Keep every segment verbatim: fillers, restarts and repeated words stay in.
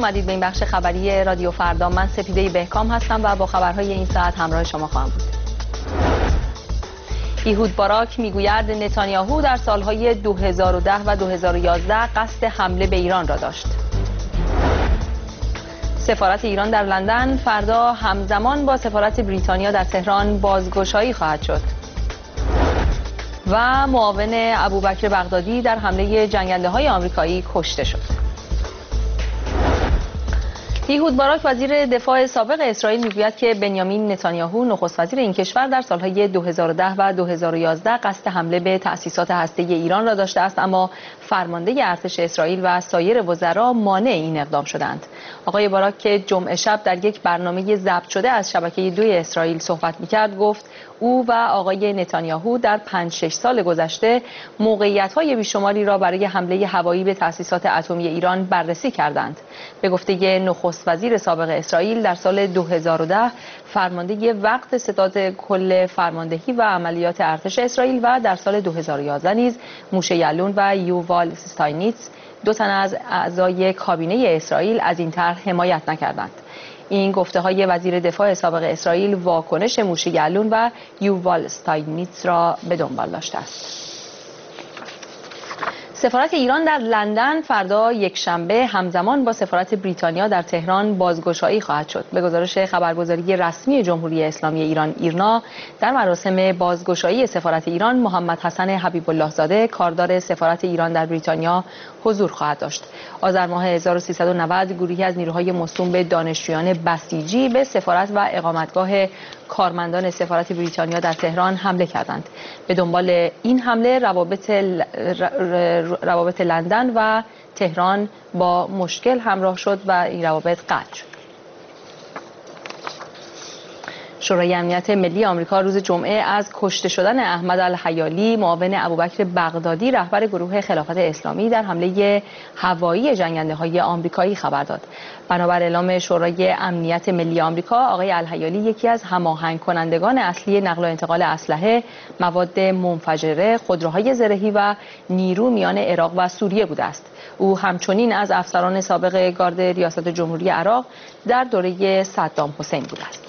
اومدید به این بخش خبری رادیو فردا. من سپیده بهکام هستم و با خبرهای این ساعت همراه شما خواهم بود. ایهود باراک میگوید نتانیاهو در سالهای دو هزار و ده و دو هزار و یازده قصد حمله به ایران را داشت. سفارت ایران در لندن فردا همزمان با سفارت بریتانیا در تهران بازگشایی خواهد شد. و معاون ابوبکر بغدادی در حمله جنگنده‌های آمریکایی کشته شد. ایهود باراک وزیر دفاع سابق اسرائیل میگوید که بنیامین نتانیاهو نخست وزیر این کشور در سالهای دو هزار و ده و دو هزار و یازده قصد حمله به تأسیسات هسته‌ای ایران را داشته است، اما فرمانده ارتش اسرائیل و سایر وزرا مانع این اقدام شدند. آقای باراک که جمعه شب در یک برنامه ضبط شده از شبکه دو اسرائیل صحبت می‌کرد گفت او و آقای نتانیاهو در پنج شش سال گذشته موقعیت‌های بیشماری را برای حمله هوایی به تأسیسات اتمی ایران بررسی کردند. به گفته نخست وزیر سابق اسرائیل در سال دو هزار و ده فرمانده وقت ستاد کل فرماندهی و عملیات ارتش اسرائیل و در سال دو هزار و یازده نیز موشه یعلون و یووال استاینیتز دو تن از اعضای کابینه اسرائیل از این طرح حمایت نکردند. این گفته های وزیر دفاع سابق اسرائیل واکنش موشه یعلون و یووال استاینیتز را به دنبال داشته است. سفارت ایران در لندن فردا یکشنبه همزمان با سفارت بریتانیا در تهران بازگشایی خواهد شد. به گزارش خبرگزاری رسمی جمهوری اسلامی ایران ایرنا، در مراسم بازگشایی سفارت ایران محمد حسن حبیب الله زاده کاردار سفارت ایران در بریتانیا حضور خواهد داشت. آذر ماه هزار و سیصد و نود گروهی از نیروهای موسوم به دانشجویان بسیجی به سفارت و اقامتگاه کارمندان سفارت بریتانیا در تهران حمله کردند. به دنبال این حمله روابط ل... روابط لندن و تهران با مشکل همراه شد و این روابط قطع شد. شورای امنیت ملی آمریکا روز جمعه از کشته شدن احمد الحیالی معاون ابوبکر بغدادی رهبر گروه خلافت اسلامی در حمله هوایی جنگنده‌های آمریکایی خبر داد. بنابر اعلام شورای امنیت ملی آمریکا، آقای الحیالی یکی از هماهنگ کنندگان اصلی نقل و انتقال اسلحه، مواد منفجره، خودروهای زرهی و نیرو میان عراق و سوریه بوده است. او همچنین از افسران سابق گارد ریاست جمهوری عراق در دوره صدام حسین بوده است.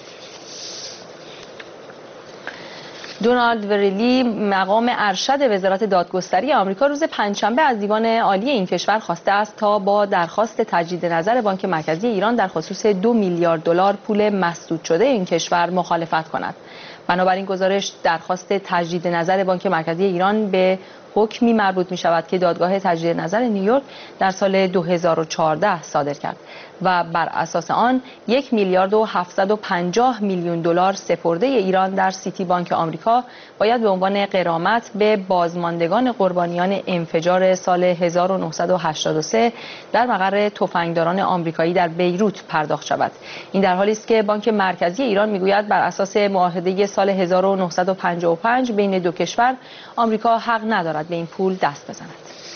دونالد وریلی مقام ارشد وزارت دادگستری آمریکا روز پنجشنبه از دیوان عالی این کشور خواسته است تا با درخواست تجدید نظر بانک مرکزی ایران در خصوص دو میلیارد دلار پول مسدود شده این کشور مخالفت کند. بنابراین گزارش درخواست تجدید نظر بانک مرکزی ایران به حکمی مربوط می شود که دادگاه تجدید نظر نیویورک در سال دو هزار و چهارده صادر کرد و بر اساس آن یک میلیارد و هفتصد و پنجاه میلیون دلار سپرده ایران در سیتی بانک آمریکا باید به عنوان غرامت به بازماندگان قربانیان انفجار سال هزار و نهصد و هشتاد و سه در مقر تفنگداران آمریکایی در بیروت پرداخت شود. این در حالی است که بانک مرکزی ایران میگوید بر اساس معاهده سال هزار و نهصد و پنجاه و پنج بین دو کشور آمریکا حق ندارد به این پول دست بزند.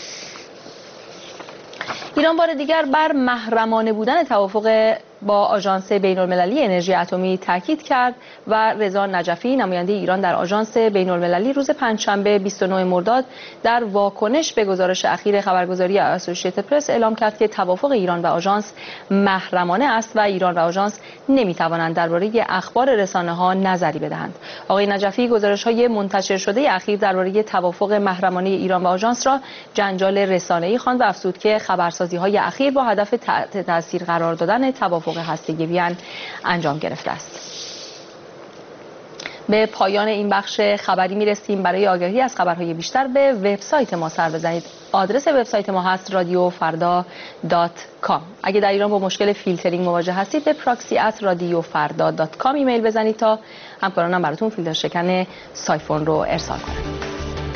ایران بار دیگر بر محرمانه بودن توافق با آژانس بین‌المللی انرژی اتمی تاکید کرد و رضا نجفی نماینده ایران در آژانس بین‌المللی روز پنجشنبه بیست و نه مرداد در واکنش به گزارش اخیر خبرگزاری اسوسییتد پرس اعلام کرد که توافق ایران و آژانس محرمانه است و ایران و آژانس نمی‌توانند درباره اخبار رسانه‌ها نظری بدهند. آقای نجفی گزارش‌های منتشر شده اخیر درباره توافق محرمانه ایران و آژانس را جنجال رسانه‌ای خواند و افزود که خبرسازی‌های اخیر با هدف تحت تاثیر قرار دادن توافق هسته‌ای وین انجام گرفته است. به پایان این بخش خبری میرسیم. برای آگاهی از خبرهای بیشتر به وبسایت ما سر بزنید. آدرس وبسایت ما هست رادیو فردا دات کام. اگه در ایران با مشکل فیلترینگ مواجه هستید به پراکسی ات رادیو فردا دات کام ایمیل بزنید تا همکارانم براتون فیلتر شکن سایفون رو ارسال کنند.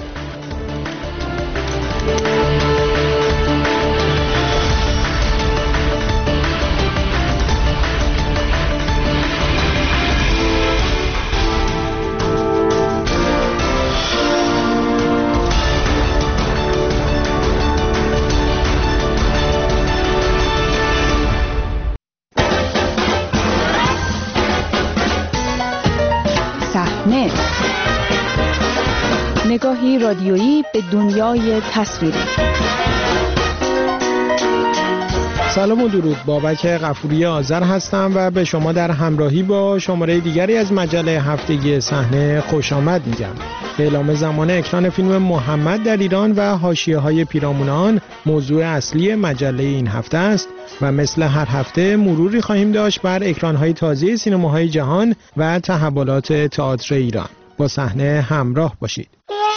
نگاهی رادیویی به دنیای تصویری. سلام و درود. بابک غفوری آذر هستم و به شما در همراهی با شماره دیگری از مجله هفتگی صحنه خوش آمد میگم. اعلام زمان اکران فیلم محمد در ایران و حاشیه‌های پیرامون آن موضوع اصلی مجله این هفته است و مثل هر هفته مروری خواهیم داشت بر اکران‌های تازه سینماهای جهان و تحولات تئاتر ایران. با صحنه همراه باشید.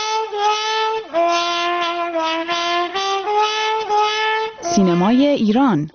سینمای ایران.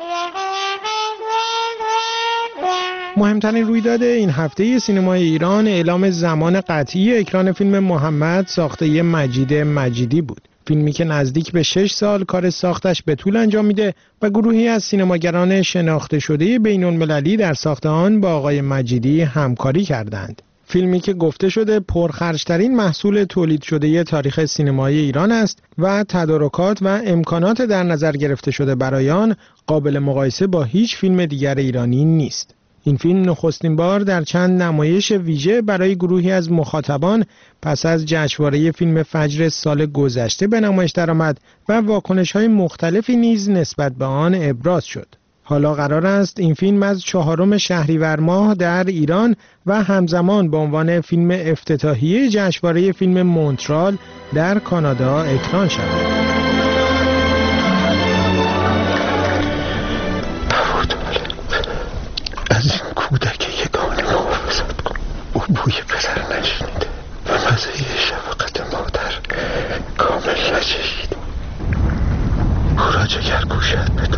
مهمترین رویداد این هفته سینمای ایران اعلام زمان قطعی اکران فیلم محمد ساخته مجید مجیدی بود. فیلمی که نزدیک به شش سال کار ساختش به طول انجام میده و گروهی از سینماگران شناخته شده بین‌المللی در ساخت آن با آقای مجیدی همکاری کردند. فیلمی که گفته شده پرخرج‌ترین محصول تولید شده تاریخ سینمای ایران است و تدارکات و امکانات در نظر گرفته شده برای آن قابل مقایسه با هیچ فیلم دیگر ایرانی نیست. این فیلم نخستین بار در چند نمایش ویژه برای گروهی از مخاطبان پس از جشنواره فیلم فجر سال گذشته به نمایش درآمد و واکنش‌های مختلفی نیز نسبت به آن ابراز شد. حالا قرار است این فیلم از چهارم شهریور ماه در ایران و همزمان به عنوان فیلم افتتاحیه جشنواره فیلم مونترال در کانادا اکران شود. از این کودک یگانه محافظت کن. او بوی پسر نشنیده و مزه شفقت مادر کامل نچشیده. او را جگر گوشت بدون.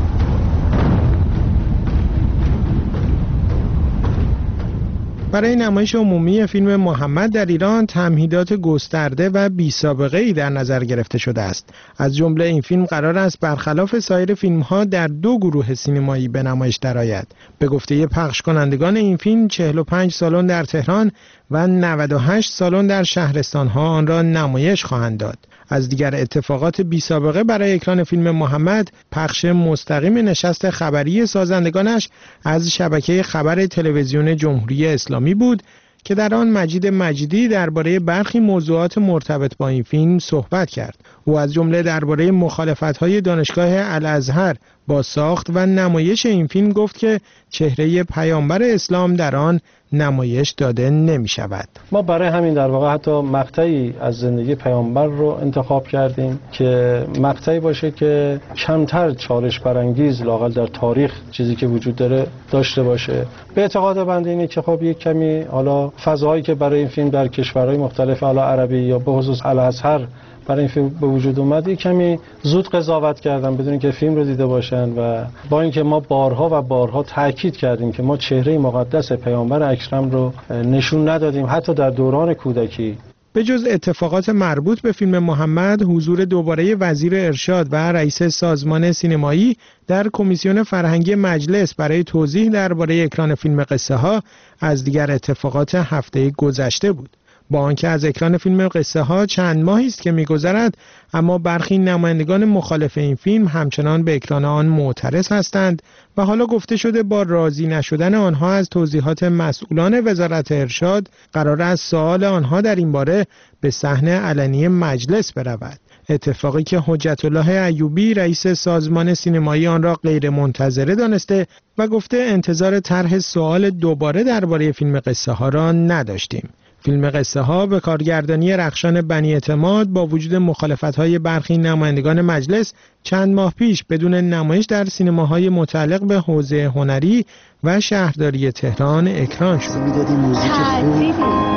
برای نمایش عمومی فیلم محمد در ایران تمهیدات گسترده و بی‌سابقه‌ای در نظر گرفته شده است. از جمله این فیلم قرار است برخلاف سایر فیلم‌ها در دو گروه سینمایی به نمایش درآید. به گفته پخش کنندگان این فیلم چهل و پنج سالن در تهران و نود و هشت سالن در شهرستان‌ها آن را نمایش خواهند داد. از دیگر اتفاقات بی‌سابقه برای اکران فیلم محمد پخش مستقیم نشست خبری سازندگانش از شبکه خبر تلویزیون جمهوری اسلامی بود که در آن مجید مجیدی درباره برخی موضوعات مرتبط با این فیلم صحبت کرد. او از جمله درباره مخالفت‌های دانشگاه الازهر با ساخت و نمایش این فیلم گفت که چهره پیامبر اسلام در آن نمایش داده نمی شود. ما برای همین در واقع حتی مقطعی از زندگی پیامبر رو انتخاب کردیم که مقطعی باشه که کمتر چالش برانگیز لااقل در تاریخ چیزی که وجود داره داشته باشه. به اعتقاد بنده اینه که خب یک کمی حالا فضاهایی که برای این فیلم در کشورهای مختلف حالا عربی یا به خصوص الازهر برای این فیلم به وجود اومد یک کمی زود قضاوت کردن بدون اینکه فیلم رو دیده باشن و با اینکه ما بارها و بارها تاکید کردیم که ما چهره مقدس پیامبر اکرم رو نشون ندادیم حتی در دوران کودکی. به جز اتفاقات مربوط به فیلم محمد، حضور دوباره وزیر ارشاد و رئیس سازمان سینمایی در کمیسیون فرهنگی مجلس برای توضیح درباره اکران فیلم قصه ها از دیگر اتفاقات هفته گذشته بود. با آنکه از اکران فیلم قصه ها چند ماهی است که می‌گذرد، اما برخی نمایندگان مخالف این فیلم همچنان به اکران آن معترض هستند و حالا گفته شده با راضی نشدن آنها از توضیحات مسئولان وزارت ارشاد قرار است سؤال آنها در این باره به صحنه علنی مجلس برود. اتفاقی که حجت الله ایوبی رئیس سازمان سینمایی آن را غیر منتظره دانسته و گفته انتظار طرح سؤال دوباره درباره فیلم قصه ها را نداشتیم. فیلم قصه ها به کارگردانی رخشان بنی اعتماد با وجود مخالفت‌های برخی نمایندگان مجلس چند ماه پیش بدون نمایش در سینماهای متعلق به حوزه هنری و شهرداری تهران اکران شد. میدادی موزیک خوب.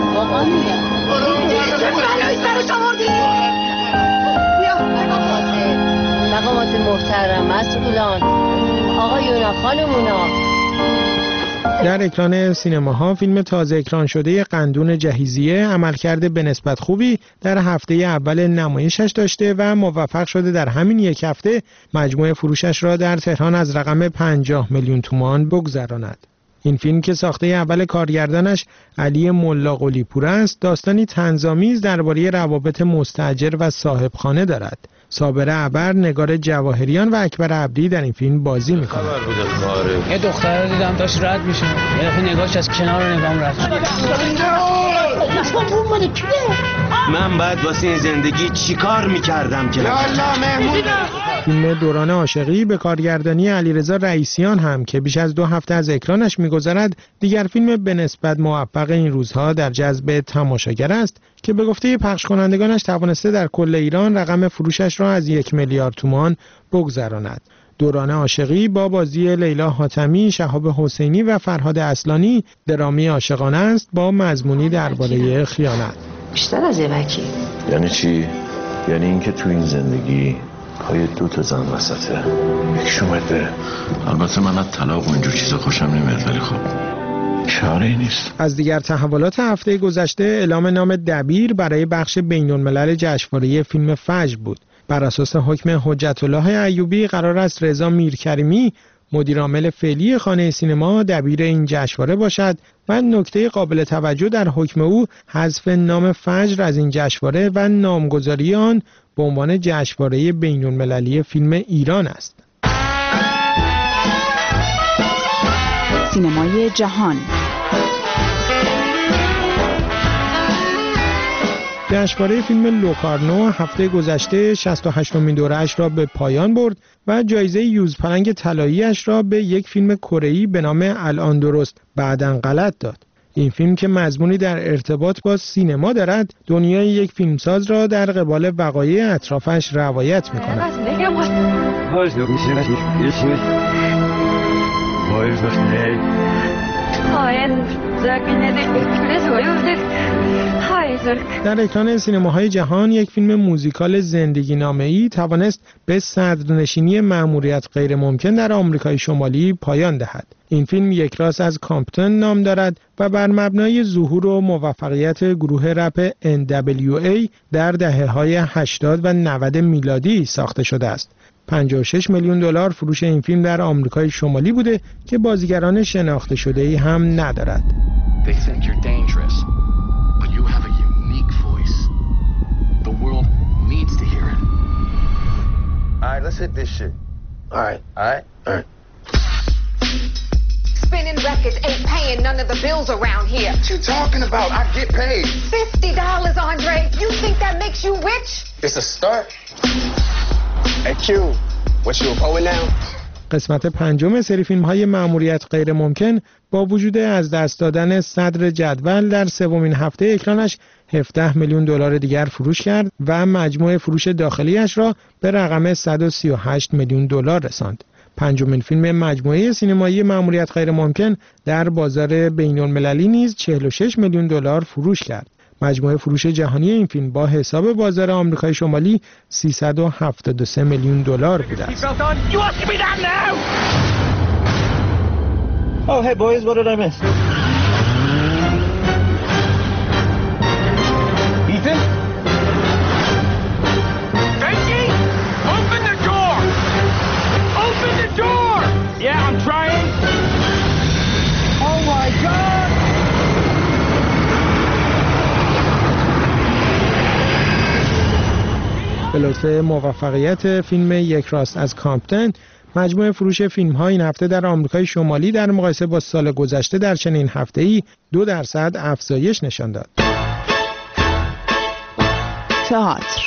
مقامات محترم مسئولان آقایونا خانمونا. در اکران سینماها فیلم تازه اکران شده قندون جهیزیه عملکرد به نسبت خوبی در هفته اول نمایشش داشته و موفق شده در همین یک هفته مجموع فروشش را در تهران از رقم پنجاه میلیون تومان بگذراند. این فیلم که ساخته اول کارگردانش علی ملا قلی‌پور است، داستانی طنزآمیز درباره روابط مستاجر و صاحبخانه دارد. صابر ابر، نگار جواهریان و اکبر عبدی در این فیلم بازی می‌کنند. یه دختر رو دیدم داشت رد میشه، یه دفعه نگاهش از کنار نگام رد شد. من بعد واسه این زندگی چیکار میکردم که یا الله مهمون فیلم دوران عاشقی به کارگردانی علیرضا رئیسیان هم که بیش از دو هفته از اکرانش می‌گذرد، دیگر فیلم به نسبت موفق این روزها در جذب تماشاگر است که به گفته پخش کنندگانش توانسته در کل ایران رقم فروشش را از یک میلیارد تومان بگذراند. دوران عاشقی با بازی لیلا حاتمی، شهاب حسینی و فرهاد اصلانی درامی عاشقانه است با مضمونی درباره خیانت. بیشتر از یه وکیل. یعنی چی؟ یعنی اینکه تو این زندگی پای دو تا زن وسطه، یکیش اومده. البته من از طلاق و اینجور چیزا خوشم نمیاد، ولی خب چاره‌ای نیست. از دیگر تحولات هفته گذشته اعلام نام دبیر برای بخش بین‌الملل جشنواره فیلم فجر بود. بر اساس حکم حجت الله ایوبی قرار است رضا میرکریمی مدیرعامل فعلی خانه سینما دبیر این جشنواره باشد و نکته قابل توجه در حکم او حذف نام فجر از این جشنواره و نامگذاری آن به عنوان جشنواره بین‌المللی فیلم ایران است. سینمای جهان. جشنواره فیلم لوکارنو هفته گذشته شصت و هشتمین دوره‌اش را به پایان برد و جایزه یوزپلنگ طلایی‌اش را به یک فیلم کره‌ای به نام الان درست بعداً غلط داد. این فیلم که مضمونی در ارتباط با سینما دارد، دنیای یک فیلمساز را در قبال وقایع اطرافش روایت می‌کند. در اکران سینماهای جهان یک فیلم موزیکال زندگی نامه‌ای توانست به صدرنشینی مأموریت غیر ممکن در آمریکای شمالی پایان دهد. این فیلم یک راست از کامپتون نام دارد و بر مبنای ظهور و موفقیت گروه رپ ان دبلیو ای در دهه‌های هشتاد و نود میلادی ساخته شده است. پنجاه و شش میلیون دلار فروش این فیلم در آمریکای شمالی بوده که بازیگران شناخته شده‌ای هم ندارد. All right, let's hit this shit. All right, all right, all right. Spinning records ain't paying none of the bills around here. What you talking about? I get paid. fifty dollars, Andre. You think that makes you rich? It's a start. Hey, Q, what you a poet now? قسمت پنجم سری فیلم‌های مأموریت غیر ممکن با وجود از دست دادن صدر جدول در سومین هفته اکرانش هفده میلیون دلار دیگر فروش کرد و مجموع فروش داخلیش را به رقم صد و سی و هشت میلیون دلار رساند. پنجمین فیلم مجموعه سینمایی مأموریت غیر ممکن در بازار بین‌المللی نیز چهل و شش میلیون دلار فروش کرد. مجموع فروش جهانی این فیلم با حساب بازار آمریکای شمالی سیصد و هفتاد و سه میلیون دلار بوده است. Oh, hey boys, what did I miss? Ethan? Benji, open the door! Open the door! Yeah, I'm trying. Oh my God! به لطف موفقیت فیلم یک راست از کامپتون، مجموع فروش فیلم‌ها این هفته در آمریکای شمالی در مقایسه با سال گذشته در چنین هفته‌ای دو درصد افزایش نشان داد. تئاتر.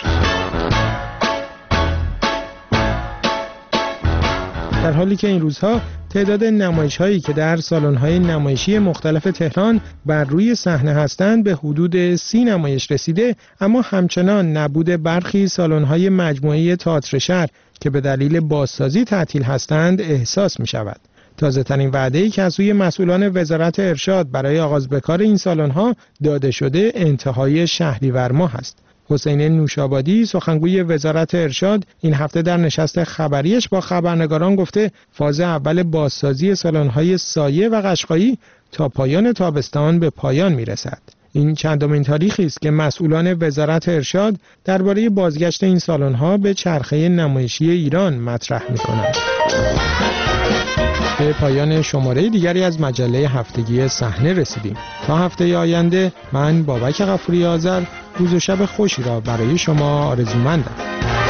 در حالی که این روزها تعداد نمایش‌هایی که در سالن‌های نمایشی مختلف تهران بر روی صحنه هستند به حدود سی نمایش رسیده، اما همچنان نبود برخی سالن‌های مجموعه تئاتر شهر که به دلیل بازسازی تعطیل هستند احساس می‌شود. تازه‌ترین وعده‌ای که از سوی مسئولان وزارت ارشاد برای آغاز به کار این سالن‌ها داده شده انتهای شهریور ماه است. حسین نوشابادی سخنگوی وزارت ارشاد این هفته در نشست خبریش با خبرنگاران گفته فاز اول بازسازی سالن‌های سایه و قشقایی تا پایان تابستان به پایان می‌رسد. این چندمین تاریخی است که مسئولان وزارت ارشاد درباره بازگشت این سالن‌ها به چرخه نمایشی ایران مطرح می‌کنند. به پایان شماره دیگری از مجله هفتگی صحنه رسیدیم. تا هفته آینده من بابک غفوری آذر روز و شب خوشی را برای شما آرزومندم.